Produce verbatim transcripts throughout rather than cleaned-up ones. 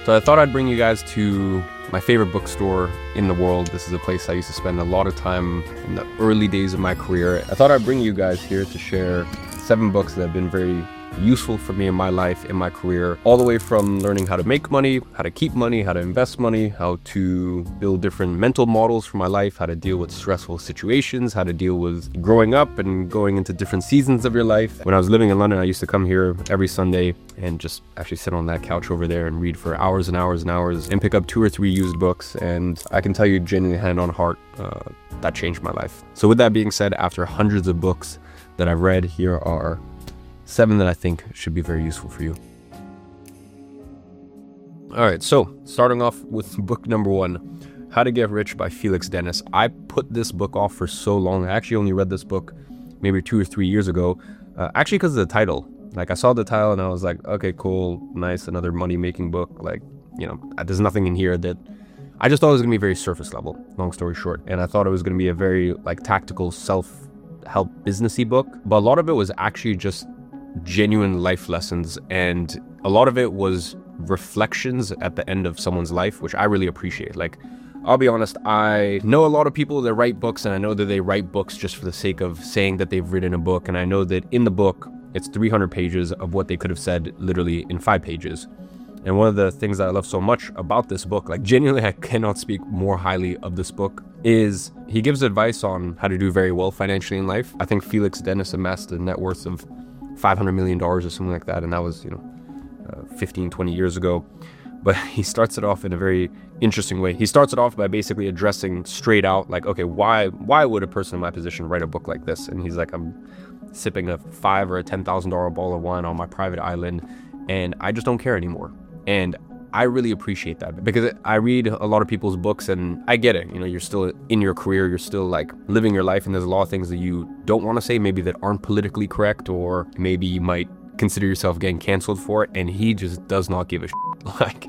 So I thought I'd bring you guys to my favorite bookstore in the world. This is a place I used to spend a lot of time in the early days of my career. I thought I'd bring you guys here to share seven books that have been very useful for me in my life, in my career, all the way from learning how to make money, how to keep money, how to invest money, how to build different mental models for my life, how to deal with stressful situations, how to deal with growing up and going into different seasons of your life. When I was living in London, I used to come here every Sunday and just actually sit on that couch over there and read for hours and hours and hours and pick up two or three used books. And I can tell you genuinely, hand on heart, uh, that changed my life. So with that being said, after hundreds of books that I've read, here are seven that I think should be very useful for you. All right, so starting off with book number one, How to Get Rich by Felix Dennis. I put this book off for so long. I actually only read this book maybe two or three years ago, uh, actually because of the title. Like I saw the title and I was like, okay, cool, nice, another money-making book. Like, you know, there's nothing in here that, I just thought it was gonna be very surface level, long story short. And I thought it was gonna be a very like tactical self-help businessy book, but a lot of it was actually just genuine life lessons, and a lot of it was reflections at the end of someone's life, which I really appreciate. Like, I'll be honest, I know a lot of people that write books, and I know that they write books just for the sake of saying that they've written a book, and I know that in the book it's three hundred pages of what they could have said literally in five pages. And one of the things that I love so much about this book, like genuinely I cannot speak more highly of this book, is he gives advice on how to do very well financially in life. I think Felix Dennis amassed a net worth of five hundred million dollars or something like that, and that was, you know, uh, fifteen, twenty years ago. But he starts it off in a very interesting way. He starts it off by basically addressing straight out, like, okay, why why would a person in my position write a book like this? And he's like, I'm sipping a five or a ten thousand dollar bottle of wine on my private island, and I just don't care anymore. And I really appreciate that, because I read a lot of people's books and I get it. You know, you're still in your career, you're still like living your life, and there's a lot of things that you don't want to say, maybe that aren't politically correct, or maybe you might consider yourself getting canceled for it. And he just does not give a shit. Like,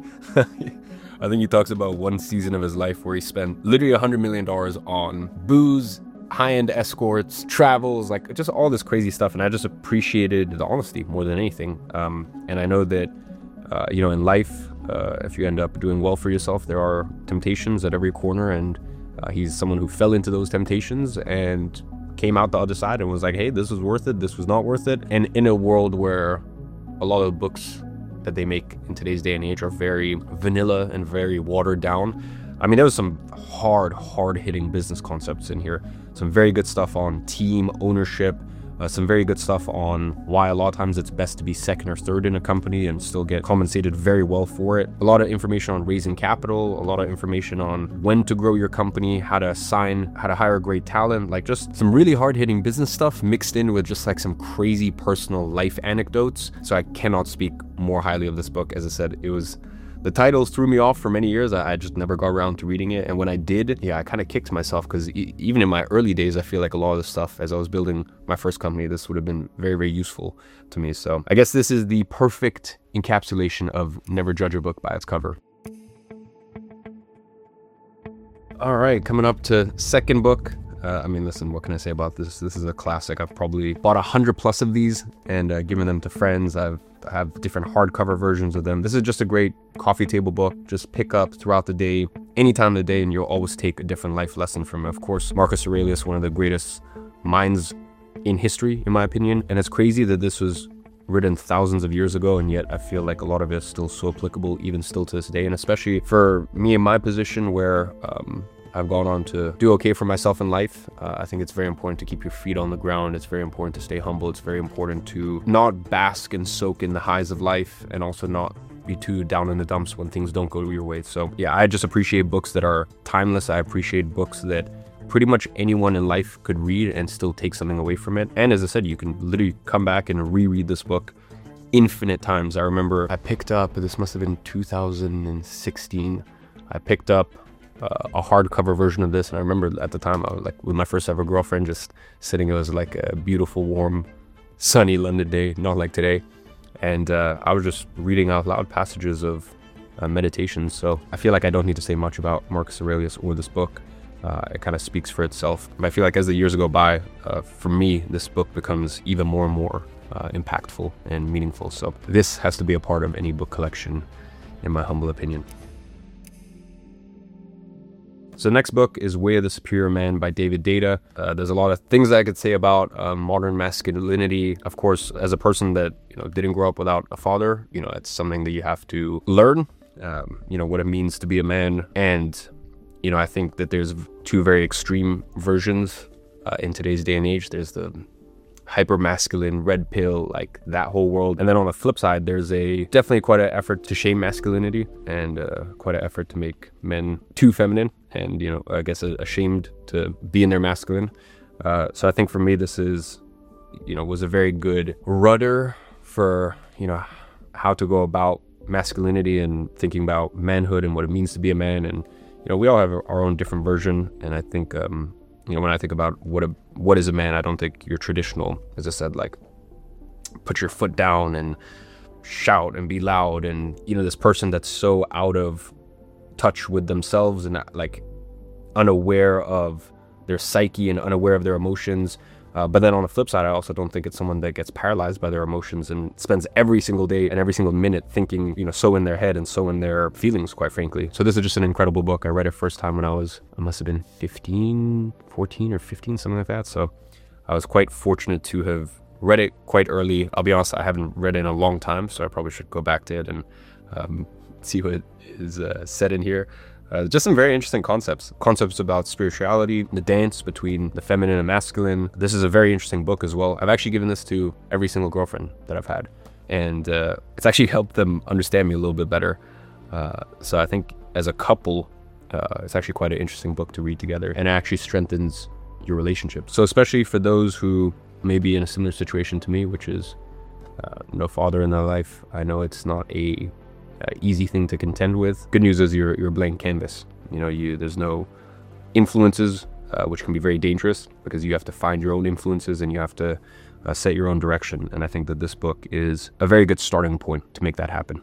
I think he talks about one season of his life where he spent literally a hundred million dollars on booze, high-end escorts, travels, like just all this crazy stuff. And I just appreciated the honesty more than anything. Um, and I know that, uh, you know, in life, Uh, if you end up doing well for yourself, there are temptations at every corner, and uh, he's someone who fell into those temptations and came out the other side and was like, hey, this was worth it, this was not worth it. And in a world where a lot of books that they make in today's day and age are very vanilla and very watered down, I mean, there was some hard, hard-hitting business concepts in here, some very good stuff on team ownership, Uh, some very good stuff on why a lot of times it's best to be second or third in a company and still get compensated very well for it. A lot of information on raising capital, a lot of information on when to grow your company, how to assign, how to hire great talent, like just some really hard-hitting business stuff mixed in with just like some crazy personal life anecdotes. So I cannot speak more highly of this book. As I said, it was, the titles threw me off for many years. I, I just never got around to reading it. And when I did, yeah, I kind of kicked myself, because e- even in my early days, I feel like a lot of the stuff as I was building my first company, this would have been very, very useful to me. So I guess this is the perfect encapsulation of never judge a book by its cover. All right, coming up to second book. Uh, I mean, listen, what can I say about this? This is a classic. I've probably bought a hundred plus of these and uh, given them to friends. I've I have different hardcover versions of them. This is just a great coffee table book. Just pick up throughout the day, any time of the day, and you'll always take a different life lesson from it. Of course, Marcus Aurelius, one of the greatest minds in history, in my opinion. And it's crazy that this was written thousands of years ago, and yet I feel like a lot of it is still so applicable, even still to this day. And especially for me in my position where um, I've gone on to do okay for myself in life. Uh, I think it's very important to keep your feet on the ground. It's very important to stay humble. It's very important to not bask and soak in the highs of life, and also not be too down in the dumps when things don't go your way. So yeah, I just appreciate books that are timeless. I appreciate books that pretty much anyone in life could read and still take something away from it. And as I said, you can literally come back and reread this book infinite times. I remember I picked up, this must have been two thousand sixteen, I picked up Uh, a hardcover version of this, and I remember at the time I was like with my first ever girlfriend, just sitting. It was like a beautiful, warm, sunny London day, not like today, and uh, I was just reading out loud passages of uh, meditations. So I feel like I don't need to say much about Marcus Aurelius or this book. Uh, it kind of speaks for itself. But I feel like as the years go by, uh, for me, this book becomes even more and more uh, impactful and meaningful. So this has to be a part of any book collection in my humble opinion. So the next book is Way of the Superior Man by David Deida. Uh, there's a lot of things that I could say about uh, modern masculinity. Of course, as a person that you know didn't grow up without a father, you know it's something that you have to learn. Um, you know what it means to be a man, and you know I think that there's two very extreme versions uh, in today's day and age. There's the hyper masculine, red pill, like that whole world. And then on the flip side, there's a definitely quite an effort to shame masculinity and uh, quite an effort to make men too feminine and, you know, I guess uh, ashamed to be in their masculine. Uh, so I think for me, this is, you know, was a very good rudder for, you know, how to go about masculinity and thinking about manhood and what it means to be a man. And, you know, we all have our own different version. And I think, um, you know, when I think about what a what is a man, I don't think you're traditional, as I said, like put your foot down and shout and be loud and, you know, this person that's so out of touch with themselves and like unaware of their psyche and unaware of their emotions. Uh, but then on the flip side, I also don't think it's someone that gets paralyzed by their emotions and spends every single day and every single minute thinking, you know, so in their head and so in their feelings, quite frankly. So this is just an incredible book. I read it first time when I was, I must have been fifteen, fourteen or fifteen, something like that. So I was quite fortunate to have read it quite early. I'll be honest, I haven't read it in a long time, so I probably should go back to it and um, see what is uh, said in here. Uh, just some very interesting concepts. Concepts about spirituality, the dance between the feminine and masculine. This is a very interesting book as well. I've actually given this to every single girlfriend that I've had. And uh, it's actually helped them understand me a little bit better. Uh, so I think as a couple, uh, it's actually quite an interesting book to read together. And it actually strengthens your relationship. So especially for those who may be in a similar situation to me, which is uh, no father in their life. I know it's not a Uh, easy thing to contend with. Good news is you're you're a blank canvas. You know, you there's no influences, uh, which can be very dangerous because you have to find your own influences and you have to uh, set your own direction. And I think that this book is a very good starting point to make that happen.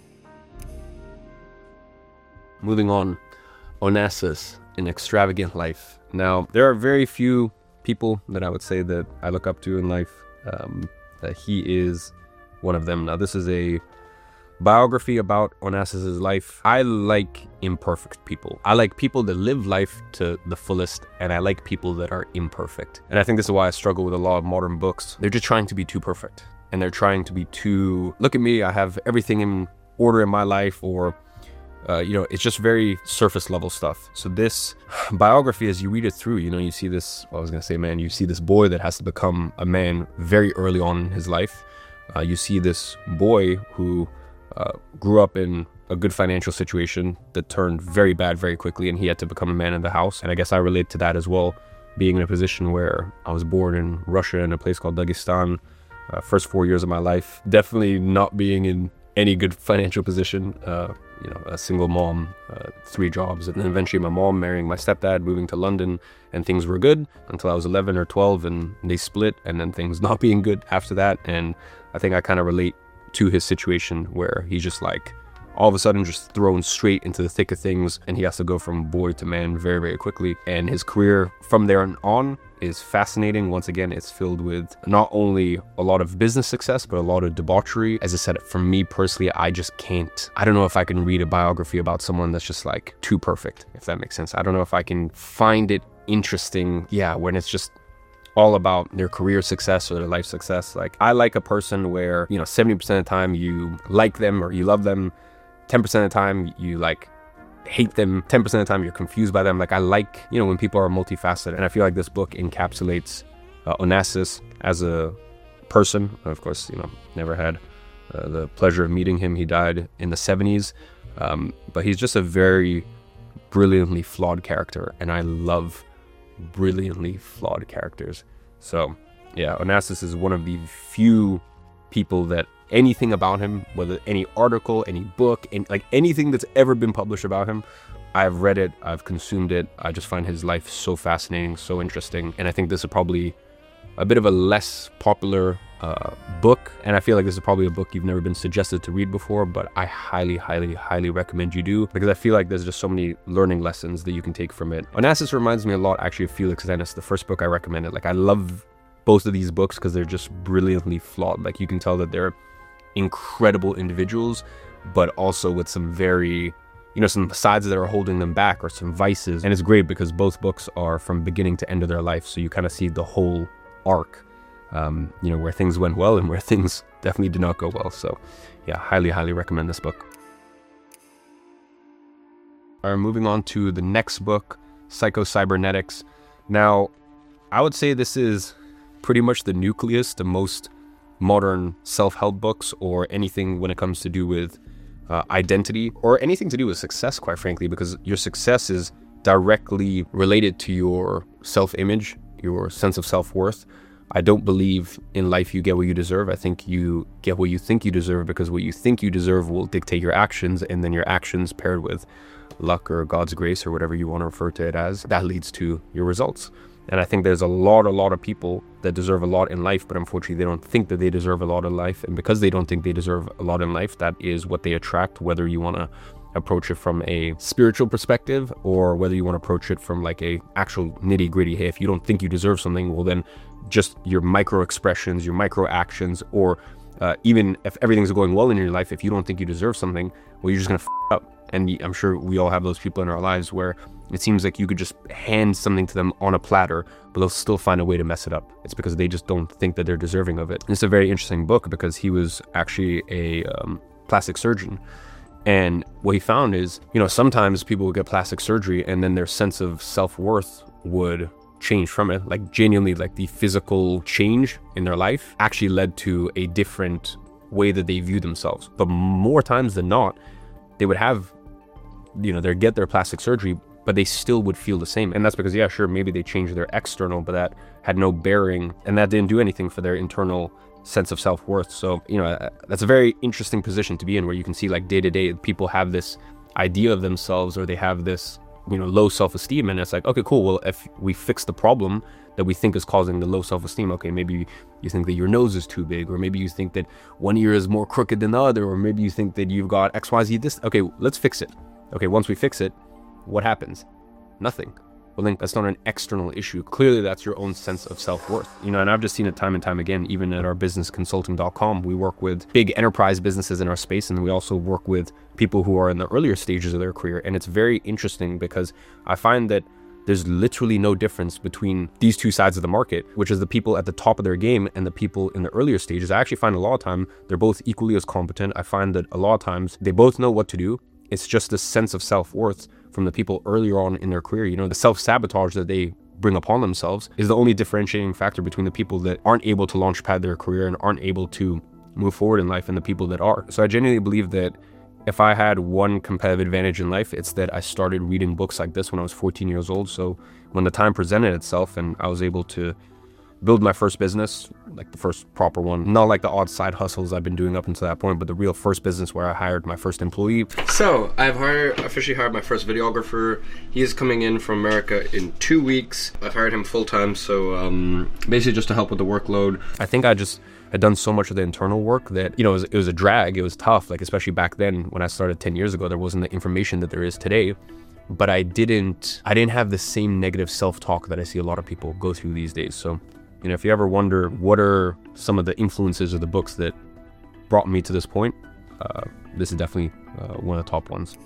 Moving on, Onassis, An Extravagant Life. Now, there are very few people that I would say that I look up to in life. Um, that he is one of them. Now, this is a biography about Onassis' life. I like imperfect people. I like people that live life to the fullest, and I like people that are imperfect. And I think this is why I struggle with a lot of modern books. They're just trying to be too perfect, and they're trying to be too, look at me, I have everything in order in my life, or uh, you know, it's just very surface level stuff. So this biography, as you read it through, you know, you see this, well, I was gonna say man, you see this boy that has to become a man very early on in his life. Uh, you see this boy who Uh, grew up in a good financial situation that turned very bad very quickly, and he had to become a man in the house. And I guess I relate to that as well, being in a position where I was born in Russia in a place called Dagestan, uh, first four years of my life, definitely not being in any good financial position. Uh, you know, a single mom, uh, three jobs, and then eventually my mom marrying my stepdad, moving to London, and things were good until I was eleven or twelve, and they split, and then things not being good after that. And I think I kind of relate to his situation where he's just like all of a sudden just thrown straight into the thick of things, and he has to go from boy to man very, very quickly. And his career from there on is fascinating. Once again, it's filled with not only a lot of business success, but a lot of debauchery. As I said, for me personally, I just can't, I don't know if I can read a biography about someone that's just like too perfect, if that makes sense. I don't know if I can find it interesting, yeah, when it's just all about their career success or their life success. Like, I like a person where, you know, seventy percent of the time you like them or you love them, ten percent of the time you like hate them, ten percent of the time you're confused by them. Like, I like, you know, when people are multifaceted, and I feel like this book encapsulates uh, Onassis as a person. Of course, you know, never had uh, the pleasure of meeting him. He died in the seventies, um, but he's just a very brilliantly flawed character, and I love brilliantly flawed characters. So yeah, Onassis is one of the few people that anything about him, whether any article, any book, and like anything that's ever been published about him, I've read it, I've consumed it. I just find his life so fascinating, so interesting. And I think this is probably a bit of a less popular uh, book, and I feel like this is probably a book you've never been suggested to read before, but I highly, highly, highly recommend you do, because I feel like there's just so many learning lessons that you can take from it. Onassis reminds me a lot actually of Felix Dennis, the first book I recommended. Like, I love both of these books because they're just brilliantly flawed. Like, you can tell that they're incredible individuals, but also with some very, you know, some sides that are holding them back or some vices. And it's great because both books are from beginning to end of their life. So you kind of see the whole arc, um, you know, where things went well and where things definitely did not go well. So yeah, highly, highly recommend this book. All right, moving on to the next book, Psycho-Cybernetics. Now, I would say this is pretty much the nucleus to most modern self-help books or anything when it comes to do with uh, identity or anything to do with success, quite frankly, because your success is directly related to your self-image, your sense of self-worth. I don't believe in life you get what you deserve. I think you get what you think you deserve, because what you think you deserve will dictate your actions, and then your actions paired with luck or God's grace or whatever you want to refer to it as, that leads to your results. And I think there's a lot, a lot of people that deserve a lot in life, but unfortunately they don't think that they deserve a lot in life. And because they don't think they deserve a lot in life, that is what they attract, whether you want to approach it from a spiritual perspective or whether you want to approach it from like a actual nitty gritty. Hey, if you don't think you deserve something, well then just your micro expressions, your micro actions, or uh, even if everything's going well in your life, if you don't think you deserve something, well, you're just going to f up. And I'm sure we all have those people in our lives where it seems like you could just hand something to them on a platter, but they'll still find a way to mess it up. It's because they just don't think that they're deserving of it. And it's a very interesting book because he was actually a um, plastic surgeon. And what he found is, you know, sometimes people would get plastic surgery and then their sense of self-worth would change from it. Like genuinely, like the physical change in their life actually led to a different way that they view themselves. But more times than not, they would have, you know, they'd get their plastic surgery, but they still would feel the same. And that's because, yeah, sure, maybe they changed their external, but that had no bearing and that didn't do anything for their internal sense of self-worth. So, you know, that's a very interesting position to be in, where you can see like day to day people have this idea of themselves, or they have this, you know, low self-esteem. And it's like, okay, cool. Well, if we fix the problem that we think is causing the low self-esteem, okay, maybe you think that your nose is too big, or maybe you think that one ear is more crooked than the other, or maybe you think that you've got X Y Z this. Okay, let's fix it. Okay, once we fix it, what happens? Nothing. Well, then that's not an external issue. Clearly, that's your own sense of self-worth. You know, and I've just seen it time and time again, even at our business consulting dot com. We work with big enterprise businesses in our space, and we also work with people who are in the earlier stages of their career. And it's very interesting because I find that there's literally no difference between these two sides of the market, which is the people at the top of their game and the people in the earlier stages. I actually find a lot of time they're both equally as competent. I find that a lot of times they both know what to do. It's just the sense of self-worth from the people earlier on in their career. You know, the self-sabotage that they bring upon themselves is the only differentiating factor between the people that aren't able to launch pad their career and aren't able to move forward in life and the people that are. So I genuinely believe that if I had one competitive advantage in life, it's that I started reading books like this when I was fourteen years old. So when the time presented itself and I was able to build my first business, like the first proper one, not like the odd side hustles I've been doing up until that point, but the real first business where I hired my first employee. So I've hired, officially hired my first videographer. He is coming in from America in two weeks. I've hired him full time. So um, basically just to help with the workload. I think I just had done so much of the internal work that, you know, it was, it was a drag. It was tough. Like, especially back then when I started ten years ago, there wasn't the information that there is today. But I didn't, I didn't have the same negative self-talk that I see a lot of people go through these days. So, you know, if you ever wonder what are some of the influences of the books that brought me to this point, uh, this is definitely uh, one of the top ones.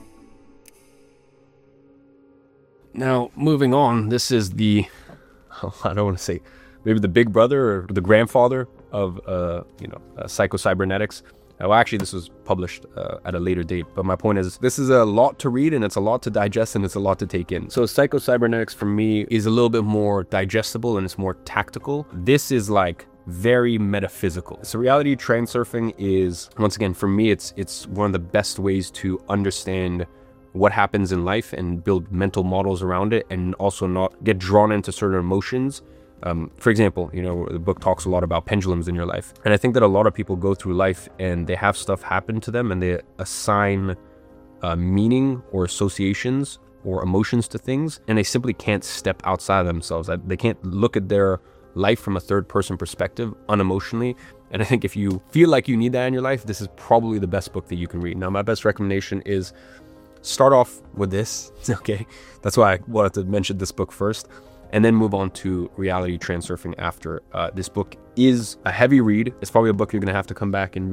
Now, moving on, this is the, I don't want to say, maybe the big brother or the grandfather of, uh, you know, uh, Psycho-Cybernetics. Well, actually, this was published uh, at a later date, but my point is this is a lot to read and it's a lot to digest and it's a lot to take in. So Psycho-Cybernetics for me is a little bit more digestible and it's more tactical. This is like very metaphysical. So reality transurfing is, once again, for me, it's it's one of the best ways to understand what happens in life and build mental models around it and also not get drawn into certain emotions. Um, for example, you know, the book talks a lot about pendulums in your life. And I think that a lot of people go through life and they have stuff happen to them and they assign uh, meaning or associations or emotions to things, and they simply can't step outside of themselves. They can't look at their life from a third person perspective unemotionally. And I think if you feel like you need that in your life, this is probably the best book that you can read. Now, my best recommendation is start off with this, okay? That's why I wanted to mention this book first, and then move on to Reality Transurfing after. Uh, this book is a heavy read. It's probably a book you're gonna have to come back and read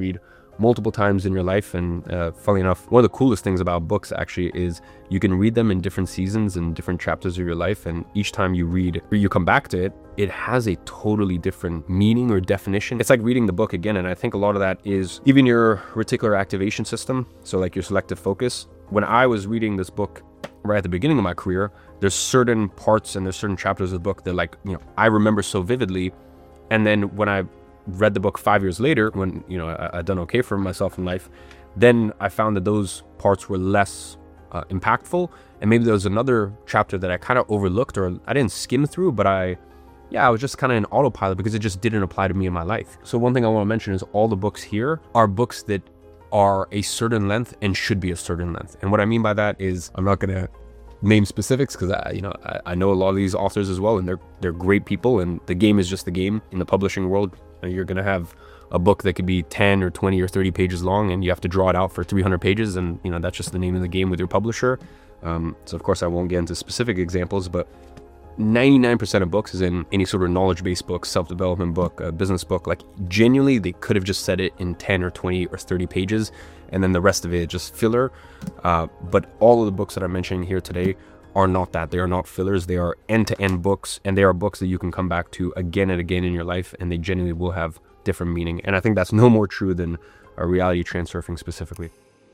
multiple times in your life. And uh, funnily enough, one of the coolest things about books actually is you can read them in different seasons and different chapters of your life. And each time you read or you come back to it, it has a totally different meaning or definition. It's like reading the book again. And I think a lot of that is even your reticular activation system. So like your selective focus. When I was reading this book right at the beginning of my career, there's certain parts and there's certain chapters of the book that, like, you know, I remember so vividly. And then when I read the book five years later, when, you know, I, I'd done okay for myself in life, then I found that those parts were less uh, impactful. And maybe there was another chapter that I kind of overlooked or I didn't skim through, but I, yeah, I was just kind of in autopilot because it just didn't apply to me in my life. So one thing I want to mention is all the books here are books that are a certain length and should be a certain length. And what I mean by that is, I'm not going to name specifics because I, you know, I, I know a lot of these authors as well, and they're they're great people, and the game is just the game in the publishing world. You're going to have a book that could be ten or twenty or thirty pages long, and you have to draw it out for three hundred pages, and you know that's just the name of the game with your publisher. Um, so of course I won't get into specific examples, but ninety-nine percent of books is in any sort of knowledge-based book, self-development book, a business book. Like genuinely, they could have just said it in ten or twenty or thirty pages, and then the rest of it just filler. Uh, but all of the books that I'm mentioning here today are not that. They are not fillers. They are end-to-end books, and they are books that you can come back to again and again in your life, and they genuinely will have different meaning. And I think that's no more true than a reality transurfing specifically.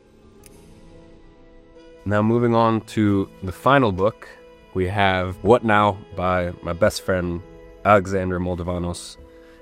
Now moving on to the final book, we have What Now by my best friend, Alexander Moldanos.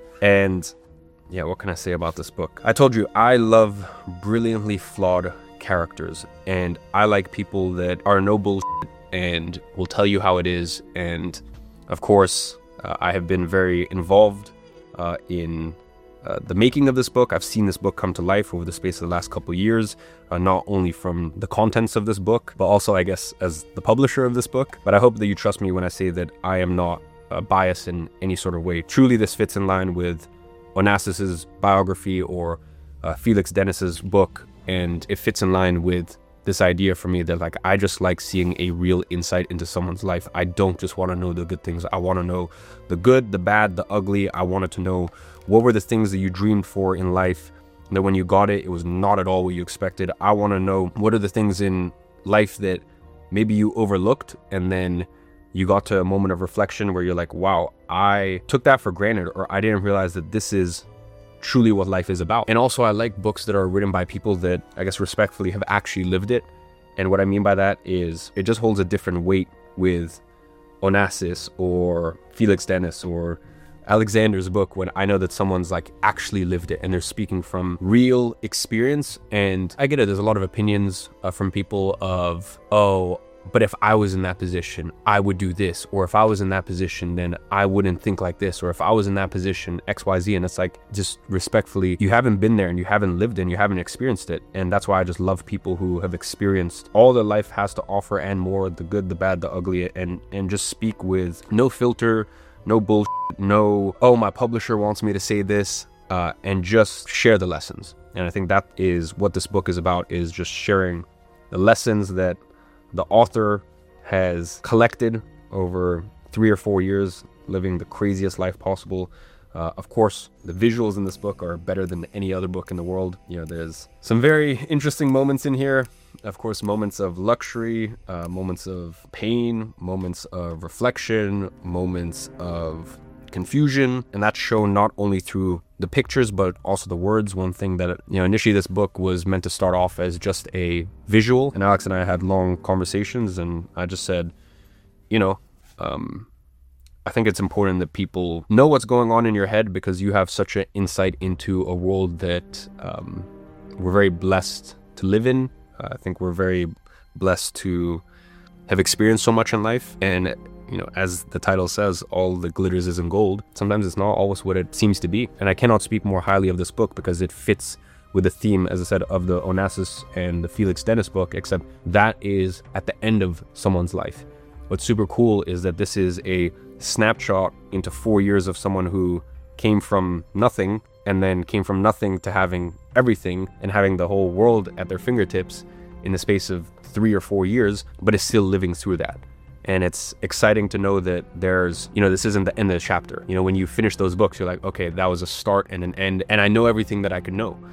And yeah, what can I say about this book? I told you, I love brilliantly flawed characters, and I like people that are no bullshit and will tell you how it is. And of course, uh, I have been very involved uh, in Uh, the making of this book. I've seen this book come to life over the space of the last couple of years, uh, not only from the contents of this book, but also, I guess, as the publisher of this book. But I hope that you trust me when I say that I am not uh, biased in any sort of way. Truly, this fits in line with Onassis's biography or uh, Felix Dennis's book, and it fits in line with this idea for me that, like, I just like seeing a real insight into someone's life. I don't just want to know the good things. I want to know the good, the bad, the ugly. I wanted to know what were the things that you dreamed for in life, that when you got it, it was not at all what you expected. I want to know what are the things in life that maybe you overlooked, and then you got to a moment of reflection where you're like, wow, I took that for granted, or I didn't realize that this is truly what life is about. And also, I like books that are written by people that, I guess respectfully, have actually lived it. And what I mean by that is it just holds a different weight with Onassis or Felix Dennis or Alexander's book when I know that someone's like actually lived it and they're speaking from real experience. And I get it, there's a lot of opinions uh, from people of, oh, but if I was in that position, I would do this. Or if I was in that position, then I wouldn't think like this. Or if I was in that position, X, Y, Z. And it's like, just respectfully, you haven't been there and you haven't lived it and you haven't experienced it. And that's why I just love people who have experienced all that life has to offer and more, the good, the bad, the ugly, and, and just speak with no filter, no bullshit, no, oh, my publisher wants me to say this, uh, and just share the lessons. And I think that is what this book is about, is just sharing the lessons that the author has collected over three or four years, living the craziest life possible. Uh, of course, the visuals in this book are better than any other book in the world. You know, there's some very interesting moments in here. Of course, moments of luxury, uh, moments of pain, moments of reflection, moments of confusion, and that's shown not only through the pictures but also the words. One thing that, you know, initially this book was meant to start off as just a visual, and Alex and I had long conversations, and I just said, you know, um, I think it's important that people know what's going on in your head, because you have such an insight into a world that um, we're very blessed to live in. Uh, I think we're very blessed to have experienced so much in life, and you know, as the title says, all that glitters isn't gold. Sometimes it's not always what it seems to be. And I cannot speak more highly of this book because it fits with the theme, as I said, of the Onassis and the Felix Dennis book, except that is at the end of someone's life. What's super cool is that this is a snapshot into four years of someone who came from nothing and then came from nothing to having everything and having the whole world at their fingertips in the space of three or four years, but is still living through that. And it's exciting to know that there's, you know, this isn't the end of the chapter. You know, when you finish those books, you're like, okay, that was a start and an end, and I know everything that I could know.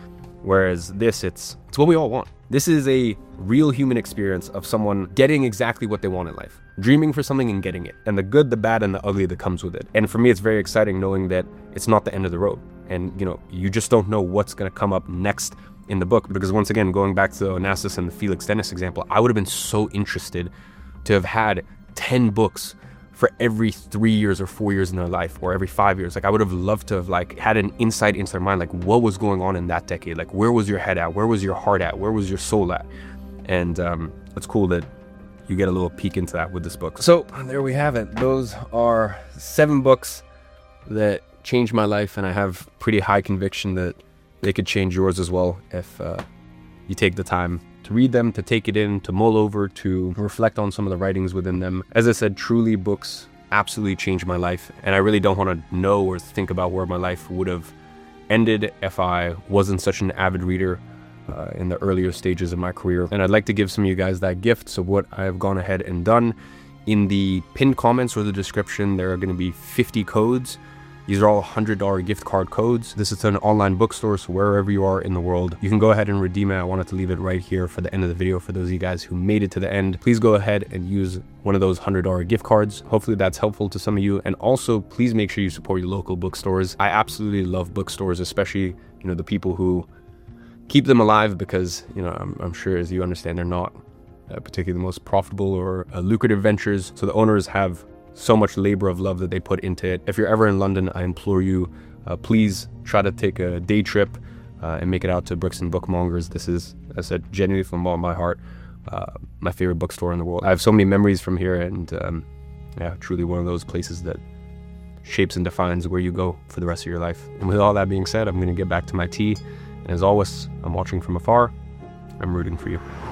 Whereas this, it's it's what we all want. This is a real human experience of someone getting exactly what they want in life, dreaming for something and getting it, and the good, the bad, and the ugly that comes with it. And for me, it's very exciting knowing that it's not the end of the road. And, you know, you just don't know what's going to come up next in the book. Because once again, going back to Onassis and the Felix Dennis example, I would have been so interested to have had ten books for every three years or four years in their life, or every five years. Like, I would have loved to have like had an insight into their mind, like what was going on in that decade, like where was your head at, where was your heart at, where was your soul at. And um, it's cool that you get a little peek into that with this book. So there we have it. Those are seven books that changed my life, and I have pretty high conviction that they could change yours as well if uh, you take the time to read them, to take it in, to mull over, to reflect on some of the writings within them. As I said, truly, books absolutely changed my life, and I really don't want to know or think about where my life would have ended if I wasn't such an avid reader uh, in the earlier stages of my career. And I'd like to give some of you guys that gift. So what I have gone ahead and done, in the pinned comments or the description, there are going to be fifty codes. These are all one hundred dollar gift card codes. This is an online bookstore, so wherever you are in the world, you can go ahead and redeem it. I wanted to leave it right here for the end of the video for those of you guys who made it to the end. Please go ahead and use one of those one hundred dollar gift cards. Hopefully that's helpful to some of you. And also, please make sure you support your local bookstores. I absolutely love bookstores, especially, you know, the people who keep them alive, because, you know, I'm, I'm sure, as you understand, they're not uh, particularly the most profitable or uh, lucrative ventures. So the owners have so much labor of love that they put into it. If you're ever in London, I implore you, uh, please try to take a day trip uh, and make it out to Brixton Bookmongers. This is, as I said, genuinely from all my heart, uh, my favorite bookstore in the world. I have so many memories from here, and um, yeah, truly one of those places that shapes and defines where you go for the rest of your life. And with all that being said, I'm going to get back to my tea. And as always, I'm watching from afar. I'm rooting for you.